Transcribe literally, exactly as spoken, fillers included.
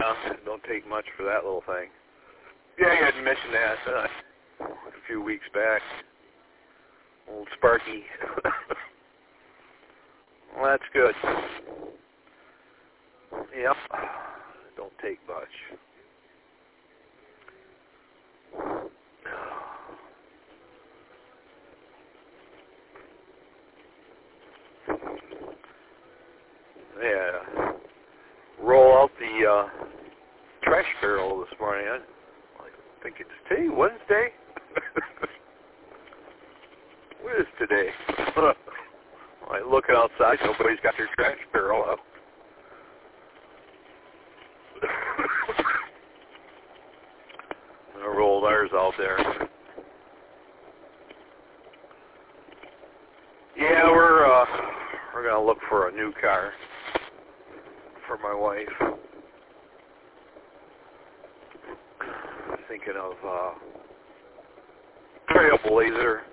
Yeah, don't take much for that little thing. Yeah, you had mentioned that uh, a few weeks back. Old Sparky. Well, that's good. Yep. Don't take much. Yeah. Roll out the uh, trash barrel this morning. I, I think it's today, Wednesday. What is today? I look outside, nobody's got their trash barrel up. I rolled ours out there. Yeah, we're uh, we're gonna look for a new car for my wife. Thinking of uh, Trailblazer.